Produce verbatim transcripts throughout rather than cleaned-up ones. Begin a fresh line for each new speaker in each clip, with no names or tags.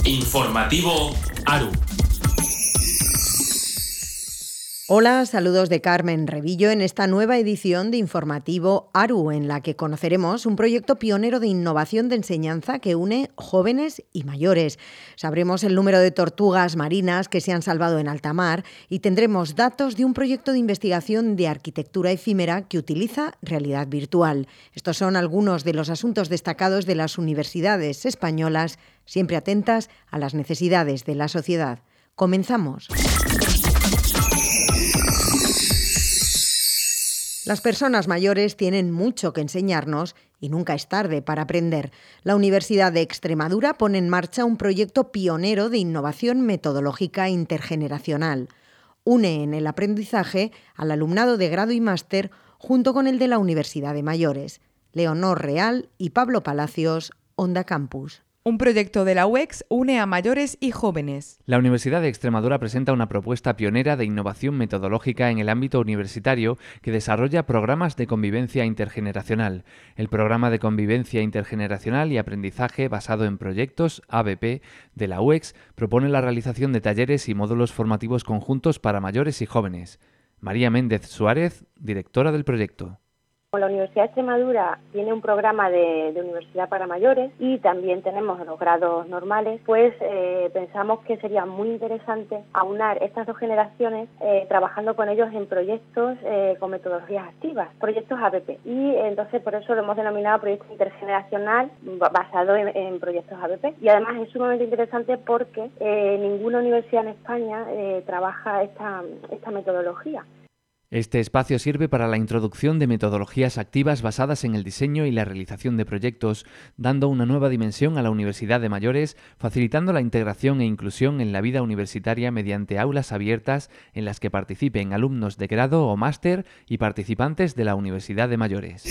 Informativo ARU.
Hola, saludos de Carmen Revillo en esta nueva edición de Informativo ARU, en la que conoceremos un proyecto pionero de innovación de enseñanza que une jóvenes y mayores. Sabremos el número de tortugas marinas que se han salvado en alta mar y tendremos datos de un proyecto de investigación de arquitectura efímera que utiliza realidad virtual. Estos son algunos de los asuntos destacados de las universidades españolas, siempre atentas a las necesidades de la sociedad. Comenzamos. Las personas mayores tienen mucho que enseñarnos y nunca es tarde para aprender. La Universidad de Extremadura pone en marcha un proyecto pionero de innovación metodológica intergeneracional. Une en el aprendizaje al alumnado de grado y máster junto con el de la Universidad de Mayores. Leonor Real y Pablo Palacios, Onda Campus.
Un proyecto de la U E X une a mayores y jóvenes.
La Universidad de Extremadura presenta una propuesta pionera de innovación metodológica en el ámbito universitario que desarrolla programas de convivencia intergeneracional. El programa de convivencia intergeneracional y aprendizaje basado en proyectos A B P de la U E X propone la realización de talleres y módulos formativos conjuntos para mayores y jóvenes. María Méndez Suárez, directora del proyecto.
La Universidad de Extremadura tiene un programa de, de universidad para mayores y también tenemos los grados normales, pues eh, pensamos que sería muy interesante aunar estas dos generaciones eh, trabajando con ellos en proyectos eh, con metodologías activas, proyectos A B P. Y entonces por eso lo hemos denominado proyecto intergeneracional basado en, en proyectos A B P. Y además es sumamente interesante porque eh, ninguna universidad en España eh, trabaja esta, esta metodología.
Este espacio sirve para la introducción de metodologías activas basadas en el diseño y la realización de proyectos, dando una nueva dimensión a la Universidad de Mayores, facilitando la integración e inclusión en la vida universitaria mediante aulas abiertas en las que participen alumnos de grado o máster y participantes de la Universidad de Mayores.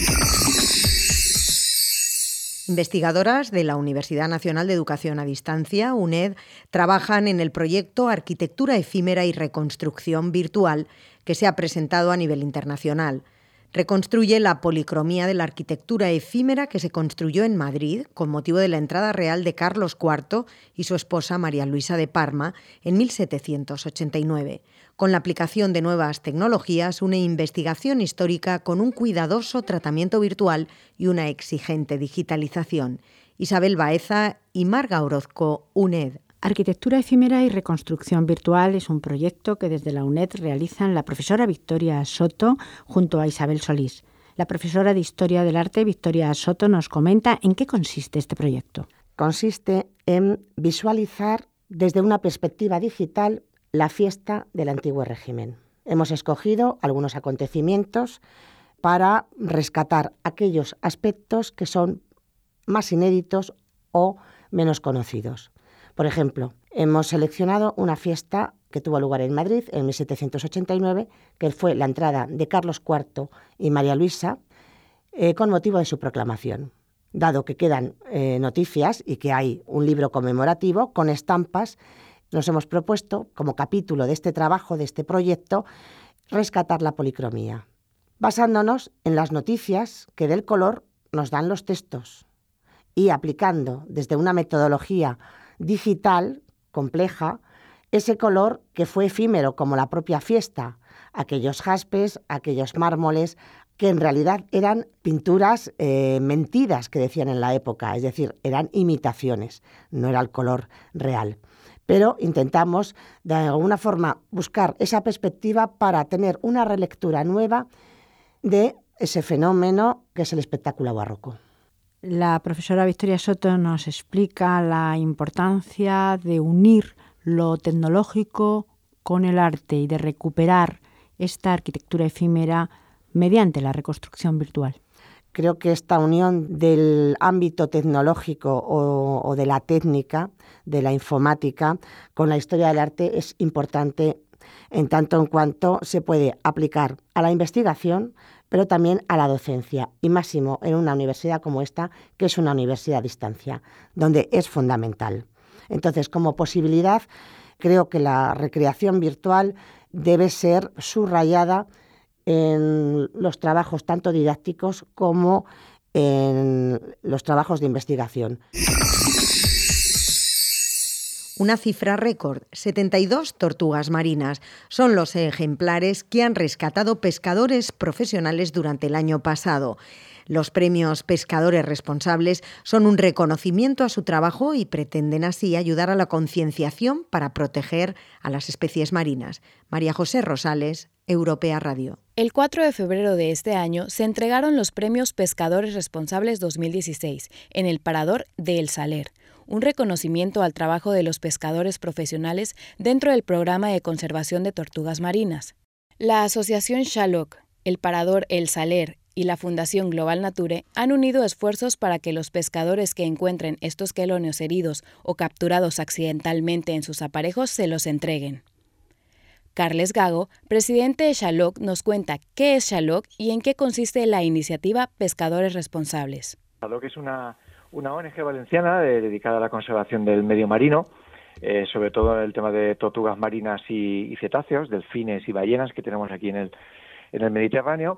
Investigadoras de la Universidad Nacional de Educación a Distancia, U N E D, trabajan en el proyecto Arquitectura Efímera y Reconstrucción Virtual, que se ha presentado a nivel internacional. Reconstruye la policromía de la arquitectura efímera que se construyó en Madrid con motivo de la entrada real de Carlos cuarto y su esposa María Luisa de Parma en mil setecientos ochenta y nueve. Con la aplicación de nuevas tecnologías, une investigación histórica con un cuidadoso tratamiento virtual y una exigente digitalización. Isabel Baeza y Marga Orozco, U N E D.
Arquitectura efímera y reconstrucción virtual es un proyecto que desde la U N E D realizan la profesora Victoria Soto junto a Isabel Solís. La profesora de Historia del Arte, Victoria Soto, nos comenta en qué consiste este proyecto.
Consiste en visualizar desde una perspectiva digital la fiesta del antiguo régimen. Hemos escogido algunos acontecimientos para rescatar aquellos aspectos que son más inéditos o menos conocidos. Por ejemplo, hemos seleccionado una fiesta que tuvo lugar en Madrid en mil setecientos ochenta y nueve, que fue la entrada de Carlos cuarto y María Luisa eh, con motivo de su proclamación. Dado que quedan eh, noticias y que hay un libro conmemorativo con estampas, nos hemos propuesto, como capítulo de este trabajo, de este proyecto, rescatar la policromía, basándonos en las noticias que del color nos dan los textos y aplicando desde una metodología digital, compleja, ese color que fue efímero como la propia fiesta, aquellos jaspes, aquellos mármoles, que en realidad eran pinturas eh, mentidas que decían en la época, es decir, eran imitaciones, no era el color real. Pero intentamos de alguna forma buscar esa perspectiva para tener una relectura nueva de ese fenómeno que es el espectáculo barroco.
La profesora Victoria Soto nos explica la importancia de unir lo tecnológico con el arte y de recuperar esta arquitectura efímera mediante la reconstrucción virtual.
Creo que esta unión del ámbito tecnológico o, o de la técnica, de la informática, con la historia del arte es importante en tanto en cuanto se puede aplicar a la investigación, pero también a la docencia, y máximo en una universidad como esta, que es una universidad a distancia, donde es fundamental. Entonces, como posibilidad, creo que la recreación virtual debe ser subrayada en los trabajos tanto didácticos como en los trabajos de investigación.
Una cifra récord, setenta y dos tortugas marinas. Son los ejemplares que han rescatado pescadores profesionales durante el año pasado. Los premios Pescadores Responsables son un reconocimiento a su trabajo y pretenden así ayudar a la concienciación para proteger a las especies marinas. María José Rosales, Europea Radio.
El cuatro de febrero de este año se entregaron los premios Pescadores Responsables dos mil dieciséis en el Parador de El Saler, un reconocimiento al trabajo de los pescadores profesionales dentro del programa de conservación de tortugas marinas. La Asociación Xaloc, el Parador El Saler y la Fundación Global Nature han unido esfuerzos para que los pescadores que encuentren estos quelonios heridos o capturados accidentalmente en sus aparejos se los entreguen. Carles Gago, presidente de Xaloc, nos cuenta qué es Xaloc y en qué consiste la iniciativa Pescadores Responsables.
Xaloc es una, una O N G valenciana de, dedicada a la conservación del medio marino, eh, sobre todo en el tema de tortugas marinas y, y cetáceos, delfines y ballenas que tenemos aquí en el, en el Mediterráneo.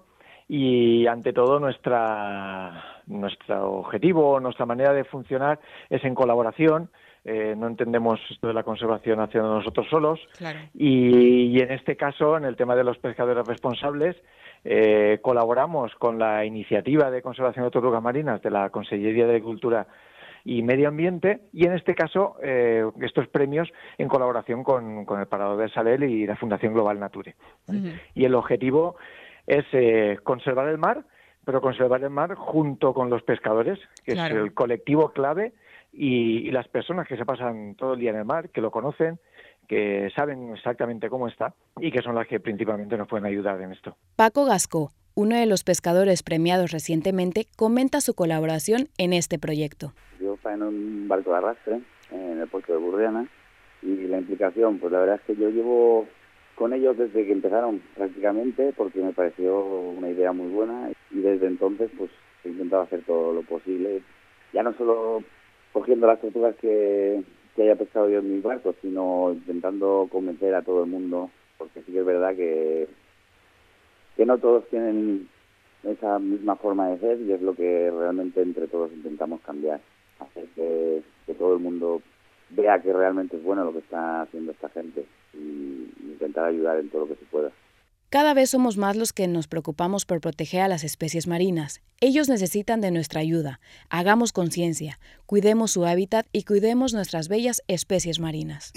Y ante todo nuestra nuestro objetivo, nuestra manera de funcionar es en colaboración. Eh, no entendemos esto de la conservación haciendo nosotros solos. Claro. Y, y en este caso, en el tema de los pescadores responsables, eh, colaboramos con la iniciativa de conservación de tortugas marinas de la Consellería de Agricultura y Medio Ambiente, y en este caso eh, estos premios en colaboración con, con el Parador del Saler y la Fundación Global Nature. Uh-huh. Y el objetivo es eh, conservar el mar, pero conservar el mar junto con los pescadores, que claro. es el colectivo clave, y, y las personas que se pasan todo el día en el mar, que lo conocen, que saben exactamente cómo está y que son las que principalmente nos pueden ayudar en esto.
Paco Gascó, uno de los pescadores premiados recientemente, comenta su colaboración en este proyecto.
Yo faeno en un barco de arrastre en el puerto de Burriana y la implicación, pues la verdad es que yo llevo con ellos desde que empezaron prácticamente, porque me pareció una idea muy buena y desde entonces pues he intentado hacer todo lo posible, ya no solo cogiendo las tortugas que, que haya pescado yo en mis barcos, sino intentando convencer a todo el mundo, porque sí que es verdad que, que no todos tienen esa misma forma de ser y es lo que realmente entre todos intentamos cambiar, hacer que, que todo el mundo vea que realmente es bueno lo que está haciendo esta gente y intentar ayudar en todo lo que se pueda.
Cada vez somos más los que nos preocupamos por proteger a las especies marinas. Ellos necesitan de nuestra ayuda. Hagamos conciencia, cuidemos su hábitat y cuidemos nuestras bellas especies marinas.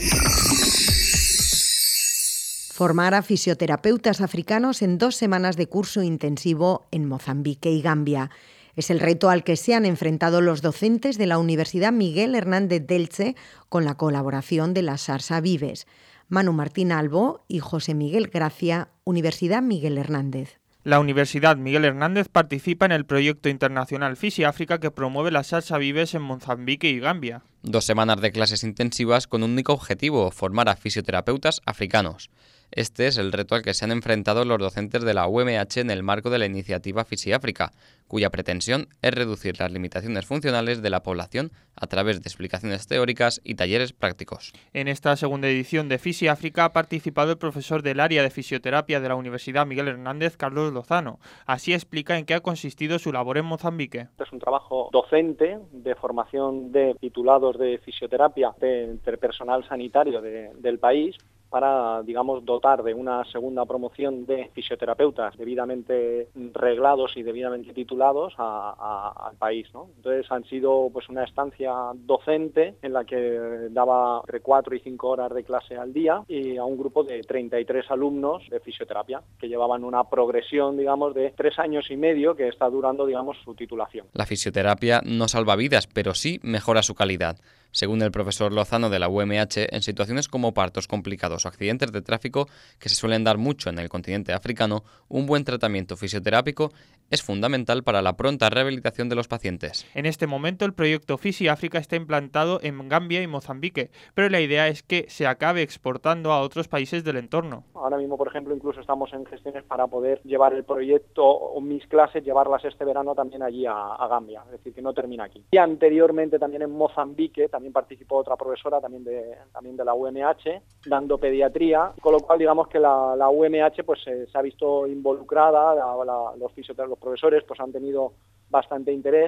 Formar a fisioterapeutas africanos en dos semanas de curso intensivo en Mozambique y Gambia. Es el reto al que se han enfrentado los docentes de la Universidad Miguel Hernández de Elche con la colaboración de la Sarsa Vives. Manu Martín Albó y José Miguel Gracia, Universidad Miguel Hernández.
La Universidad Miguel Hernández participa en el proyecto internacional Fisiáfrica que promueve la Sarsa Vives en Mozambique y Gambia.
Dos semanas de clases intensivas con un único objetivo, formar a fisioterapeutas africanos. Este es el reto al que se han enfrentado los docentes de la U M H en el marco de la iniciativa Fisiáfrica, cuya pretensión es reducir las limitaciones funcionales de la población a través de explicaciones teóricas y talleres prácticos.
En esta segunda edición de Fisiáfrica ha participado el profesor del área de fisioterapia de la Universidad Miguel Hernández, Carlos Lozano. Así explica en qué ha consistido su labor en Mozambique.
Es un trabajo docente de formación de titulados de fisioterapia de, entre personal sanitario de, del país, para, digamos, dotar de una segunda promoción de fisioterapeutas debidamente reglados y debidamente titulados a, a, al país, ¿no? Entonces han sido pues una estancia docente en la que daba entre cuatro y cinco horas de clase al día y a un grupo de treinta y tres alumnos de fisioterapia que llevaban una progresión, digamos, de tres años y medio que está durando, digamos, su titulación.
La fisioterapia no salva vidas, pero sí mejora su calidad. Según el profesor Lozano de la U M H, en situaciones como partos complicados o accidentes de tráfico, que se suelen dar mucho en el continente africano, un buen tratamiento fisioterápico es fundamental para la pronta rehabilitación de los pacientes.
En este momento el proyecto Fisiáfrica está implantado en Gambia y Mozambique, pero la idea es que se acabe exportando a otros países del entorno.
Ahora mismo, por ejemplo, incluso estamos en gestiones para poder llevar el proyecto o mis clases, llevarlas este verano también allí a, a Gambia, es decir, que no termina aquí. Y anteriormente también en Mozambique, también participó otra profesora también de, también de la U M H, dando pediatría, con lo cual digamos que la, la U M H pues eh, se ha visto involucrada, la, la, los fisioterapeutas, los profesores pues han tenido bastante interés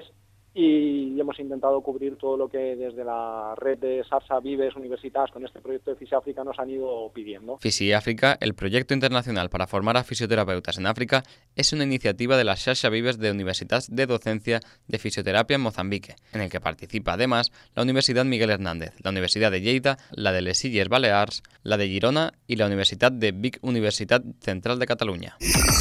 y hemos intentado cubrir todo lo que desde la red de SARSA Vives Universitas con este proyecto de Fisiáfrica nos han ido pidiendo.
Fisiáfrica, el proyecto internacional para formar a fisioterapeutas en África, es una iniciativa de la SARSA Vives de Universitats de Docencia de Fisioterapia en Mozambique, en el que participa además la Universidad Miguel Hernández, la Universidad de Lleida, la de les Illes Balears, la de Girona y la Universidad de Vic Universitat Central de Cataluña.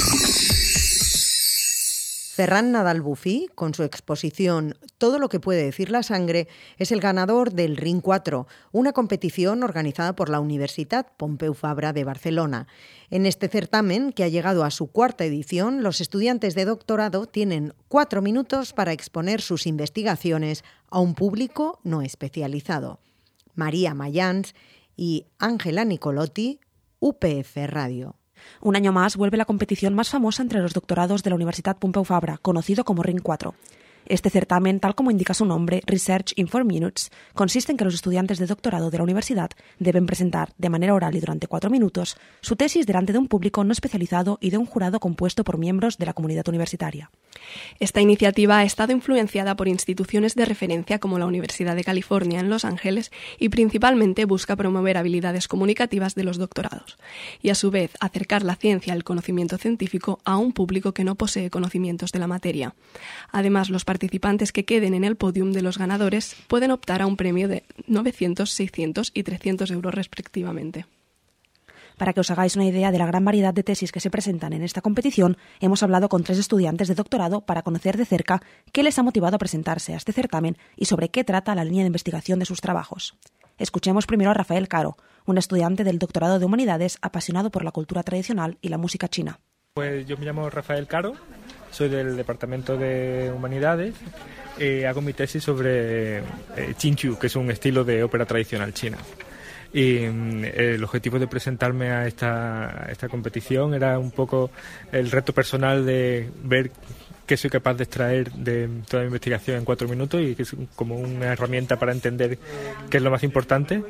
Ferran Nadal Bufí, con su exposición Todo lo que puede decir la sangre, es el ganador del R I N cuatro, una competición organizada por la Universitat Pompeu Fabra de Barcelona. En este certamen, que ha llegado a su cuarta edición, los estudiantes de doctorado tienen cuatro minutos para exponer sus investigaciones a un público no especializado. María Mayans y Ángela Nicolotti, U P F Radio.
Un año más vuelve la competición más famosa entre los doctorados de la Universitat Pompeu Fabra, conocido como R I N cuatro. Este certamen, tal como indica su nombre, Research in four minutes, consiste en que los estudiantes de doctorado de la universidad deben presentar, de manera oral y durante cuatro minutos, su tesis delante de un público no especializado y de un jurado compuesto por miembros de la comunidad universitaria.
Esta iniciativa ha estado influenciada por instituciones de referencia como la Universidad de California en Los Ángeles y principalmente busca promover habilidades comunicativas de los doctorados y a su vez acercar la ciencia y el conocimiento científico a un público que no posee conocimientos de la materia. Además, los participantes que queden en el podium de los ganadores pueden optar a un premio de novecientos, seiscientos y trescientos euros respectivamente.
Para que os hagáis una idea de la gran variedad de tesis que se presentan en esta competición, hemos hablado con tres estudiantes de doctorado para conocer de cerca qué les ha motivado a presentarse a este certamen y sobre qué trata la línea de investigación de sus trabajos. Escuchemos primero a Rafael Caro, un estudiante del doctorado de Humanidades apasionado por la cultura tradicional y la música china.
Pues yo me llamo Rafael Caro, soy del Departamento de Humanidades y hago mi tesis sobre eh, Qingqiu, que es un estilo de ópera tradicional china. Y eh, el objetivo de presentarme a esta, a esta competición era un poco el reto personal de ver qué soy capaz de extraer de toda mi investigación en cuatro minutos y que es como una herramienta para entender qué es lo más importante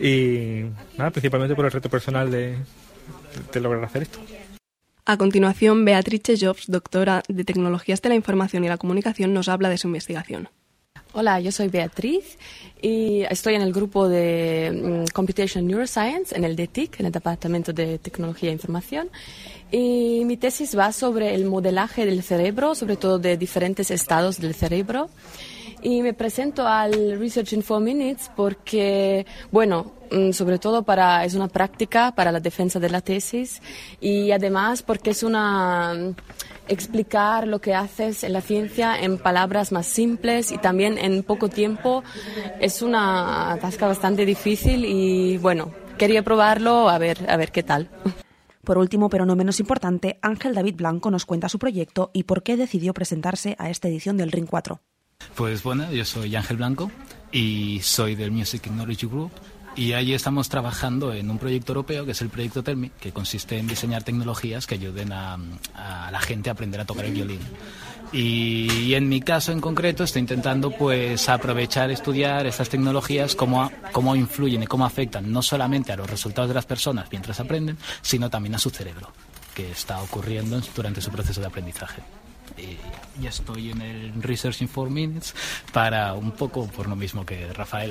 y nada, principalmente por el reto personal de, de lograr hacer esto.
A continuación, Beatrice Jobs, doctora de Tecnologías de la Información y la Comunicación, nos habla de su investigación.
Hola, yo soy Beatriz y estoy en el grupo de um, Computational Neuroscience, en el D T I C, en el Departamento de Tecnología e Información. Y mi tesis va sobre el modelaje del cerebro, sobre todo de diferentes estados del cerebro. Y me presento al Research in four minutes porque, bueno, sobre todo para, es una práctica para la defensa de la tesis y además porque es una explicar lo que haces en la ciencia en palabras más simples y también en poco tiempo. Es una tasca bastante difícil y, bueno, quería probarlo a ver, a ver qué tal.
Por último, pero no menos importante, Ángel David Blanco nos cuenta su proyecto y por qué decidió presentarse a esta edición del R I N cuatro.
Pues bueno, yo soy Ángel Blanco y soy del Music Technology Group y allí estamos trabajando en un proyecto europeo que es el proyecto TELMI, que consiste en diseñar tecnologías que ayuden a, a la gente a aprender a tocar el violín. Y, y en mi caso en concreto estoy intentando pues aprovechar, estudiar estas tecnologías, cómo, cómo influyen y cómo afectan no solamente a los resultados de las personas mientras aprenden, sino también a su cerebro, que está ocurriendo durante su proceso de aprendizaje. Y ya estoy en el Research in four minutes para un poco, por lo mismo que Rafael,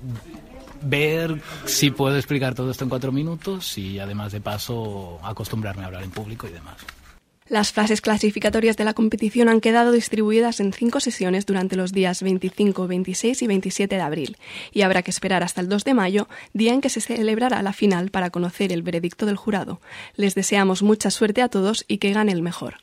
ver si puedo explicar todo esto en cuatro minutos y además de paso acostumbrarme a hablar en público y demás.
Las fases clasificatorias de la competición han quedado distribuidas en cinco sesiones durante los días veinticinco, veintiséis y veintisiete de abril y habrá que esperar hasta el dos de mayo, día en que se celebrará la final para conocer el veredicto del jurado. Les deseamos mucha suerte a todos y que gane el mejor.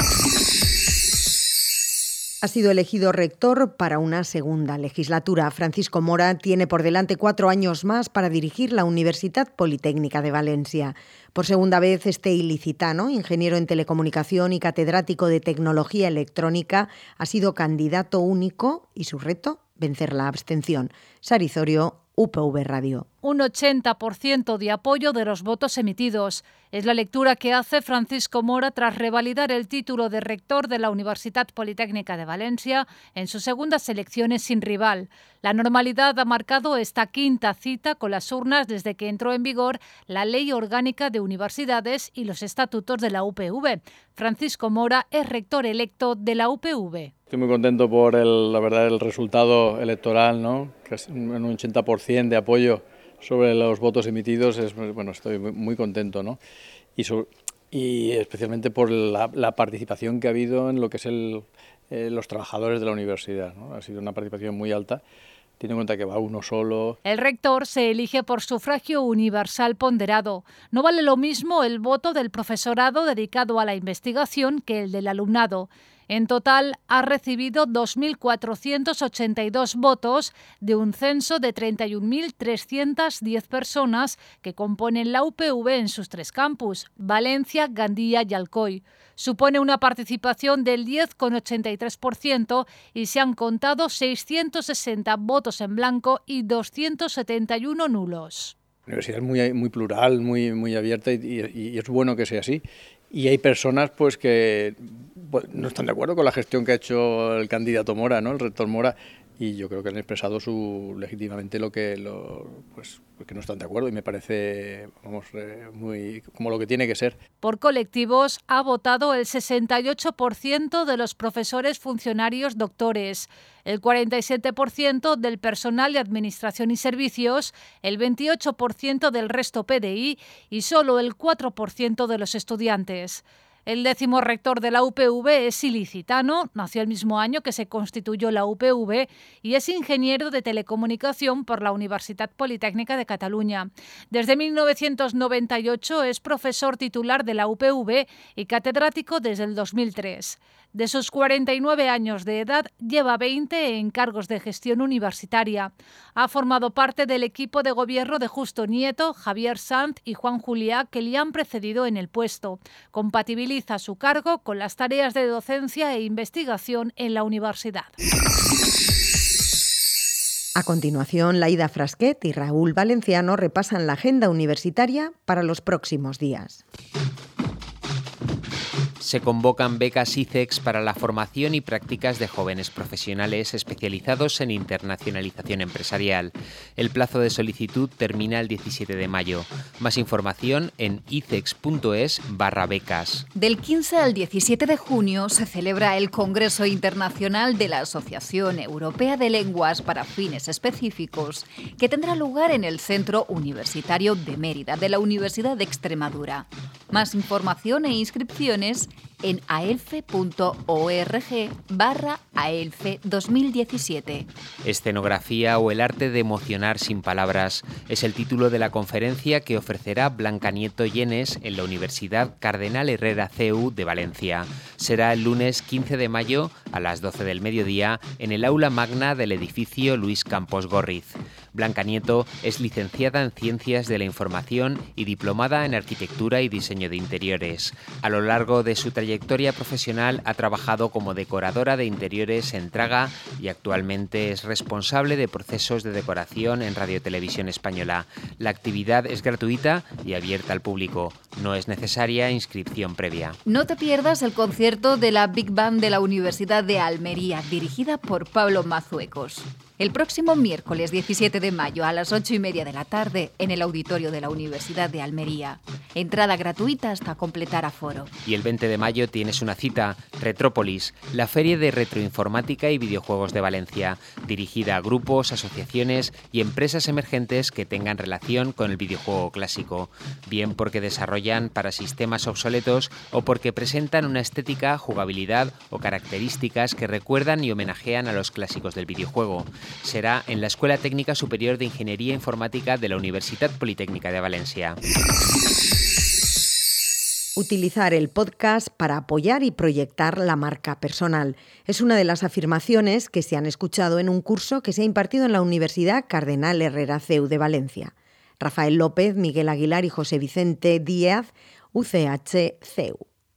Ha sido elegido rector para una segunda legislatura. Francisco Mora tiene por delante cuatro años más para dirigir la Universitat Politécnica de Valencia. Por segunda vez, este ilicitano, ingeniero en telecomunicación y catedrático de tecnología electrónica, ha sido candidato único y su reto, vencer la abstención. Sari Zorio, U P V Radio.
un ochenta por ciento de apoyo de los votos emitidos. Es la lectura que hace Francisco Mora tras revalidar el título de rector de la Universitat Politécnica de Valencia en sus segundas elecciones sin rival. La normalidad ha marcado esta quinta cita con las urnas desde que entró en vigor la Ley Orgánica de Universidades y los estatutos de la U P V. Francisco Mora es rector electo de la U P V.
Estoy muy contento por el, la verdad, el resultado electoral, ¿no? Casi un ochenta por ciento de apoyo sobre los votos emitidos. Es, bueno, estoy muy, muy contento, ¿no? Y, sobre, y especialmente por la, la participación que ha habido en lo que es el, eh, los trabajadores de la universidad, ¿no? Ha sido una participación muy alta. Tiene en cuenta que va uno solo.
El rector se elige por sufragio universal ponderado. No vale lo mismo el voto del profesorado dedicado a la investigación que el del alumnado. En total, ha recibido dos mil cuatrocientos ochenta y dos votos de un censo de treinta y un mil trescientas diez personas que componen la U P V en sus tres campus, Valencia, Gandía y Alcoy. Supone una participación del diez coma ochenta y tres por ciento y se han contado seiscientos sesenta votos en blanco y doscientos setenta y uno nulos.
La universidad es muy, muy plural, muy, muy abierta y, y, y es bueno que sea así. Y hay personas pues que pues, no están de acuerdo con la gestión que ha hecho el candidato Mora, ¿no? El rector Mora, y yo creo que han expresado su legítimamente lo que lo, pues que no están de acuerdo y me parece vamos eh, muy como lo que tiene que ser.
Por colectivos ha votado el sesenta y ocho por ciento de los profesores funcionarios doctores, el cuarenta y siete por ciento del personal de administración y servicios, el veintiocho por ciento del resto P D I y solo el cuatro por ciento de los estudiantes. El décimo rector de la U P V es ilicitano, nació el mismo año que se constituyó la U P V y es ingeniero de telecomunicación por la Universitat Politécnica de Cataluña. Desde mil novecientos noventa y ocho es profesor titular de la U P V y catedrático desde el dos mil tres. De sus cuarenta y nueve años de edad, lleva veinte en cargos de gestión universitaria. Ha formado parte del equipo de gobierno de Justo Nieto, Javier Sanz y Juan Juliá, que le han precedido en el puesto. Compatibiliza su cargo con las tareas de docencia e investigación en la universidad.
A continuación, Laida Frasquet y Raúl Valenciano repasan la agenda universitaria para los próximos días.
Se convocan becas I C E X para la formación y prácticas de jóvenes profesionales especializados en internacionalización empresarial. El plazo de solicitud termina el diecisiete de mayo. Más información en icex.es barra becas.
Del quince al diecisiete de junio se celebra el Congreso Internacional de la Asociación Europea de Lenguas para Fines Específicos, que tendrá lugar en el Centro Universitario de Mérida de la Universidad de Extremadura. Más información e inscripciones en aelfe.org barra aelfe dos mil diecisiete.
Escenografía o el arte de emocionar sin palabras es el título de la conferencia que ofrecerá Blanca Nieto Llenes en la Universidad Cardenal Herrera C U de Valencia. Será el lunes quince de mayo a las doce del mediodía en el aula magna del edificio Luis Campos Gorriz. Blanca Nieto es licenciada en Ciencias de la Información y diplomada en Arquitectura y Diseño de Interiores. A lo largo de su trayectoria profesional ha trabajado como decoradora de interiores en Traga y actualmente es responsable de procesos de decoración en Radio Televisión Española. La actividad es gratuita y abierta al público. No es necesaria inscripción previa.
No te pierdas el concierto de la Big Band de la Universidad de Almería, dirigida por Pablo Mazuecos. El próximo miércoles diecisiete de mayo a las ocho y media de la tarde en el auditorio de la Universidad de Almería. Entrada gratuita hasta completar aforo.
Y el veinte de mayo tienes una cita, Retrópolis, la feria de retroinformática y videojuegos de Valencia, dirigida a grupos, asociaciones y empresas emergentes que tengan relación con el videojuego clásico, bien porque desarrollan para sistemas obsoletos o porque presentan una estética, jugabilidad o características que recuerdan y homenajean a los clásicos del videojuego. Será en la Escuela Técnica Superior de Ingeniería Informática de la Universitat Politécnica de Valencia.
Utilizar el podcast para apoyar y proyectar la marca personal es una de las afirmaciones que se han escuchado en un curso que se ha impartido en la Universidad Cardenal Herrera C U de Valencia. Rafael López, Miguel Aguilar y José Vicente Díaz, U C H C U.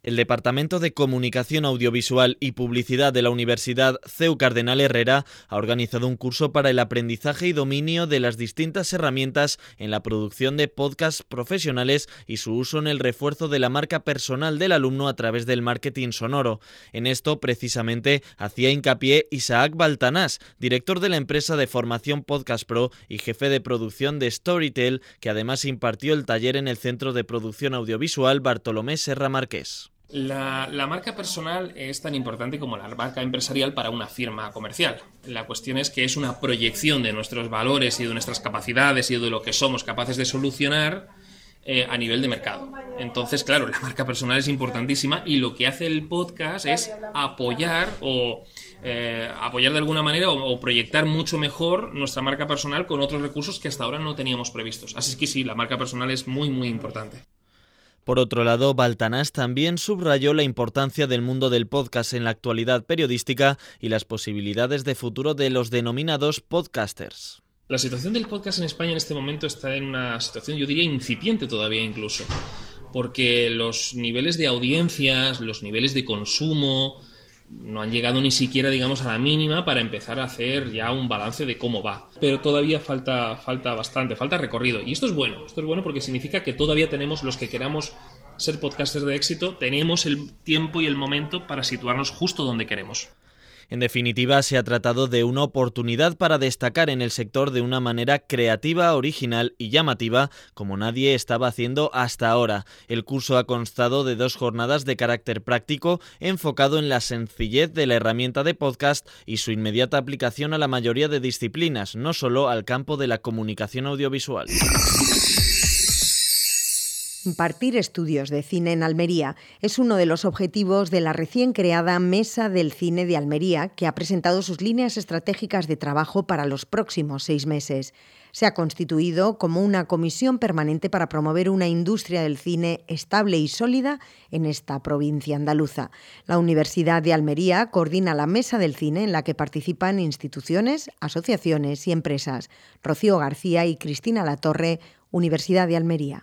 El Departamento de Comunicación Audiovisual y Publicidad de la Universidad C E U Cardenal Herrera ha organizado un curso para el aprendizaje y dominio de las distintas herramientas en la producción de podcasts profesionales y su uso en el refuerzo de la marca personal del alumno a través del marketing sonoro. En esto, precisamente, hacía hincapié Isaac Baltanás, director de la empresa de formación Podcast Pro y jefe de producción de Storytel, que además impartió el taller en el Centro de Producción Audiovisual Bartolomé Serra Marqués.
La, la marca personal es tan importante como la marca empresarial para una firma comercial. La cuestión es que es una proyección de nuestros valores y de nuestras capacidades y de lo que somos capaces de solucionar eh, a nivel de mercado. Entonces, claro, la marca personal es importantísima y lo que hace el podcast es apoyar o eh, apoyar de alguna manera o, o proyectar mucho mejor nuestra marca personal con otros recursos que hasta ahora no teníamos previstos. Así es que sí, la marca personal es muy, muy importante.
Por otro lado, Baltanás también subrayó la importancia del mundo del podcast en la actualidad periodística y las posibilidades de futuro de los denominados podcasters.
La situación del podcast en España en este momento está en una situación, yo diría, incipiente todavía incluso, porque los niveles de audiencias, los niveles de consumo no han llegado ni siquiera, digamos, a la mínima para empezar a hacer ya un balance de cómo va. Pero todavía falta, falta bastante, falta recorrido. Y esto es bueno, esto es bueno porque significa que todavía tenemos, los que queramos ser podcasters de éxito, tenemos el tiempo y el momento para situarnos justo donde queremos.
En definitiva, se ha tratado de una oportunidad para destacar en el sector de una manera creativa, original y llamativa, como nadie estaba haciendo hasta ahora. El curso ha constado de dos jornadas de carácter práctico, enfocado en la sencillez de la herramienta de podcast y su inmediata aplicación a la mayoría de disciplinas, no solo al campo de la comunicación audiovisual.
Impartir estudios de cine en Almería es uno de los objetivos de la recién creada Mesa del Cine de Almería, que ha presentado sus líneas estratégicas de trabajo para los próximos seis meses. Se ha constituido como una comisión permanente para promover una industria del cine estable y sólida en esta provincia andaluza. La Universidad de Almería coordina la Mesa del Cine, en la que participan instituciones, asociaciones y empresas. Rocío García y Cristina Latorre, Universidad de Almería.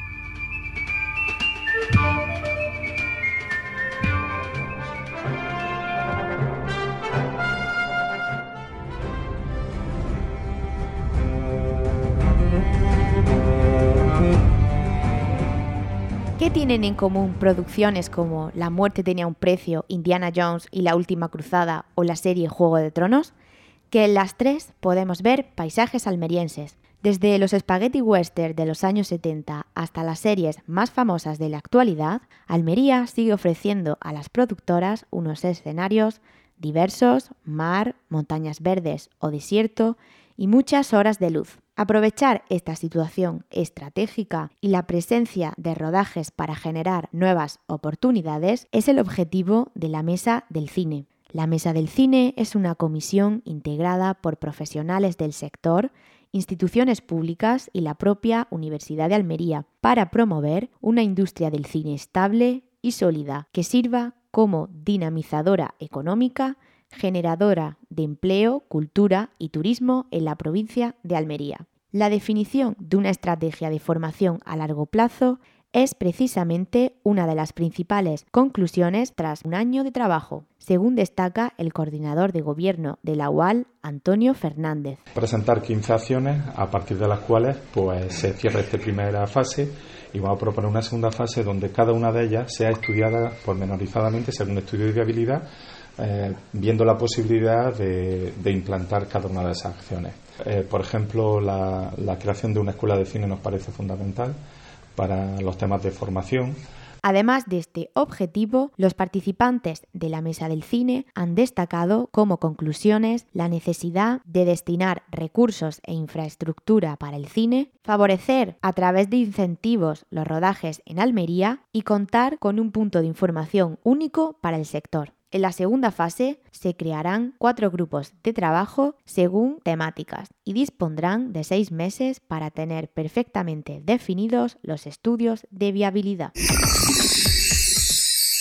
¿Qué tienen en común producciones como La muerte tenía un precio, Indiana Jones y La última cruzada o la serie Juego de Tronos? Que en las tres podemos ver paisajes almerienses. Desde los spaghetti western de los años setenta hasta las series más famosas de la actualidad, Almería sigue ofreciendo a las productoras unos escenarios diversos, mar, montañas verdes o desierto y muchas horas de luz. Aprovechar esta situación estratégica y la presencia de rodajes para generar nuevas oportunidades es el objetivo de la Mesa del Cine. La Mesa del Cine es una comisión integrada por profesionales del sector, instituciones públicas y la propia Universidad de Almería para promover una industria del cine estable y sólida que sirva como dinamizadora económica, generadora de empleo, cultura y turismo en la provincia de Almería. La definición de una estrategia de formación a largo plazo es precisamente una de las principales conclusiones tras un año de trabajo, según destaca el coordinador de gobierno de la U A L, Antonio Fernández.
Presentar quince acciones a partir de las cuales pues, se cierra esta primera fase y vamos a proponer una segunda fase donde cada una de ellas sea estudiada pormenorizadamente según estudio de viabilidad, Eh, viendo la posibilidad de, de implantar cada una de esas acciones. Eh, por ejemplo, la, la creación de una escuela de cine nos parece fundamental para los temas de formación.
Además de este objetivo, los participantes de la Mesa del Cine han destacado como conclusiones la necesidad de destinar recursos e infraestructura para el cine, favorecer a través de incentivos los rodajes en Almería y contar con un punto de información único para el sector. En la segunda fase se crearán cuatro grupos de trabajo según temáticas y dispondrán de seis meses para tener perfectamente definidos los estudios de viabilidad.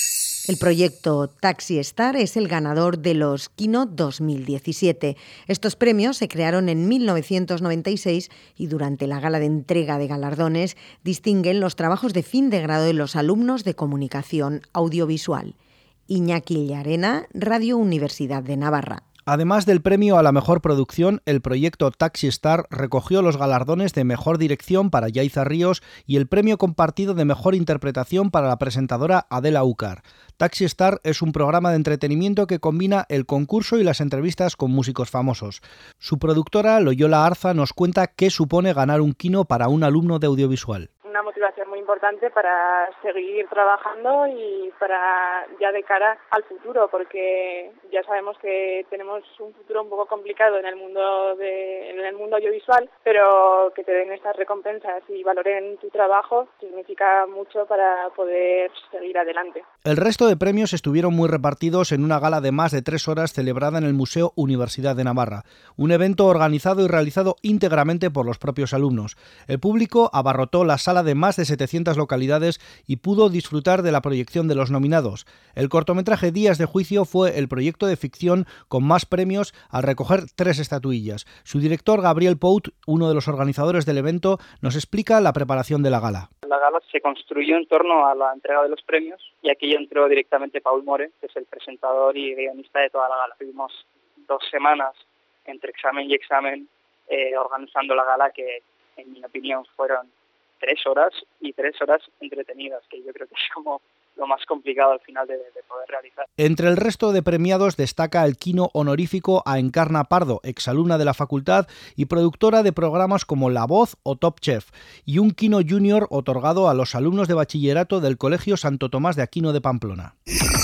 El proyecto Taxi Star es el ganador de los Kino dos mil diecisiete. Estos premios se crearon en mil novecientos noventa y seis y durante la gala de entrega de galardones distinguen los trabajos de fin de grado de los alumnos de comunicación audiovisual. Iñaki Llarena, Radio Universidad de Navarra.
Además del premio a la mejor producción, el proyecto Taxi Star recogió los galardones de mejor dirección para Yaiza Ríos y el premio compartido de mejor interpretación para la presentadora Adela Úcar. Taxi Star es un programa de entretenimiento que combina el concurso y las entrevistas con músicos famosos. Su productora, Loyola Arza, nos cuenta qué supone ganar un Kino para un alumno de audiovisual.
Una motivación muy importante para seguir trabajando y para ya de cara al futuro, porque ya sabemos que tenemos un futuro un poco complicado en el mundo de, en el mundo audiovisual, pero que te den estas recompensas y valoren tu trabajo significa mucho para poder seguir adelante.
El resto de premios estuvieron muy repartidos en una gala de más de tres horas celebrada en el Museo Universidad de Navarra, un evento organizado y realizado íntegramente por los propios alumnos. El público abarrotó la sala de más de setecientas localidades y pudo disfrutar de la proyección de los nominados. El cortometraje Días de Juicio fue el proyecto de ficción con más premios al recoger tres estatuillas. Su director, Gabriel Pout, uno de los organizadores del evento, nos explica la preparación de la gala.
La gala se construyó en torno a la entrega de los premios y aquí entró directamente Paul More, que es el presentador y guionista de toda la gala. Tuvimos dos semanas entre examen y examen eh, organizando la gala que, en mi opinión, fueron tres horas y tres horas entretenidas, que yo creo que es como lo más complicado al final de, de poder realizar.
Entre el resto de premiados destaca el Kino honorífico a Encarna Pardo, exalumna de la facultad y productora de programas como La Voz o Top Chef, y un Kino Junior otorgado a los alumnos de bachillerato del Colegio Santo Tomás de Aquino de Pamplona.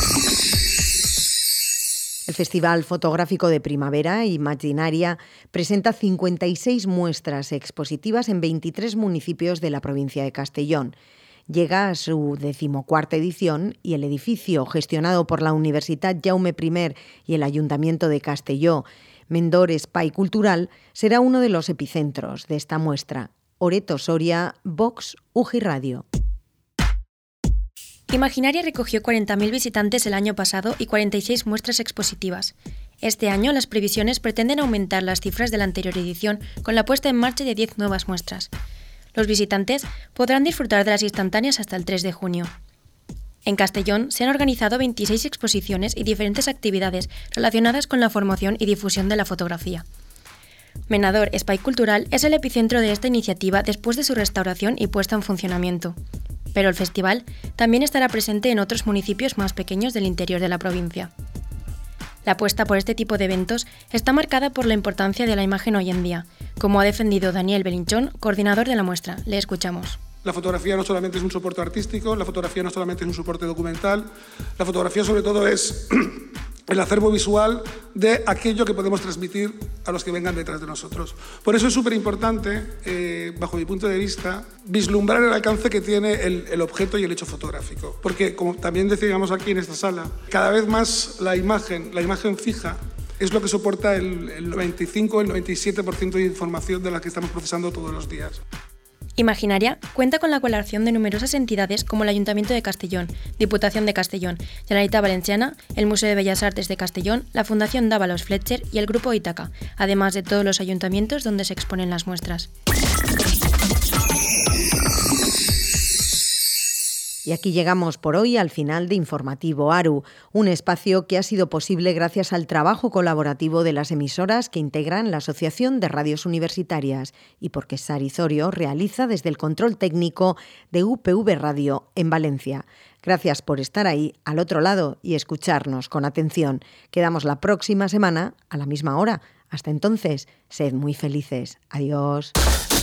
El Festival Fotográfico de Primavera, Imaginaria, presenta cincuenta y seis muestras expositivas en veintitrés municipios de la provincia de Castellón. Llega a su decimocuarta edición y el edificio, gestionado por la Universitat Jaume I y el Ayuntamiento de Castelló, Mendor Espai Cultural, será uno de los epicentros de esta muestra. Oreto Soria, Vox, Uji Radio.
Imaginaria recogió cuarenta mil visitantes el año pasado y cuarenta y seis muestras expositivas. Este año las previsiones pretenden aumentar las cifras de la anterior edición con la puesta en marcha de diez nuevas muestras. Los visitantes podrán disfrutar de las instantáneas hasta el tres de junio. En Castellón se han organizado veintiséis exposiciones y diferentes actividades relacionadas con la formación y difusión de la fotografía. Menador Espai Cultural es el epicentro de esta iniciativa después de su restauración y puesta en funcionamiento. Pero el festival también estará presente en otros municipios más pequeños del interior de la provincia. La apuesta por este tipo de eventos está marcada por la importancia de la imagen hoy en día, como ha defendido Daniel Belinchón, coordinador de la muestra. Le escuchamos.
La fotografía no solamente es un soporte artístico, la fotografía no solamente es un soporte documental, la fotografía sobre todo es el acervo visual de aquello que podemos transmitir a los que vengan detrás de nosotros. Por eso es súper importante, eh, bajo mi punto de vista, vislumbrar el alcance que tiene el, el objeto y el hecho fotográfico. Porque, como también decíamos aquí en esta sala, cada vez más la imagen, la imagen fija, es lo que soporta el, el noventa y cinco, el noventa y siete por ciento de información de la que estamos procesando todos los días.
Imaginaria cuenta con la colaboración de numerosas entidades como el Ayuntamiento de Castellón, Diputación de Castellón, Generalitat Valenciana, el Museo de Bellas Artes de Castellón, la Fundación Dávalos Fletcher y el Grupo Ítaca, además de todos los ayuntamientos donde se exponen las muestras.
Y aquí llegamos por hoy al final de Informativo ARU, un espacio que ha sido posible gracias al trabajo colaborativo de las emisoras que integran la Asociación de Radios Universitarias y porque Sari Zorio realiza desde el control técnico de U P V Radio en Valencia. Gracias por estar ahí al otro lado y escucharnos con atención. Quedamos la próxima semana a la misma hora. Hasta entonces, sed muy felices. Adiós.